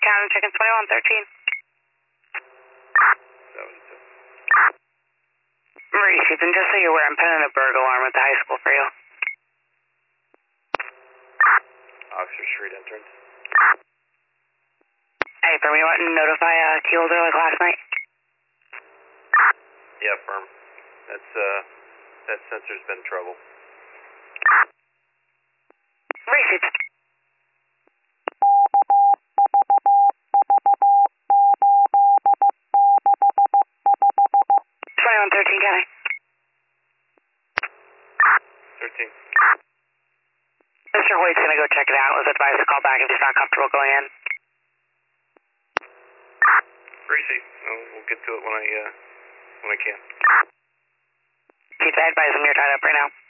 County Chicken 2113. 72. Maurice, and just so you're aware, I'm pinning a burglar alarm at the high school for you. Oxford Street entrance. Hey, from you want to notify Keelder like last night? Yeah, firm. That sensor's been in trouble. Maurice, 2113, can I? 13. Mr. Hoyt's gonna go check it out. Was advised to call back if he's not comfortable going in. Greasy. We'll get to it when I can. Chief, I advise him you're tied up right now.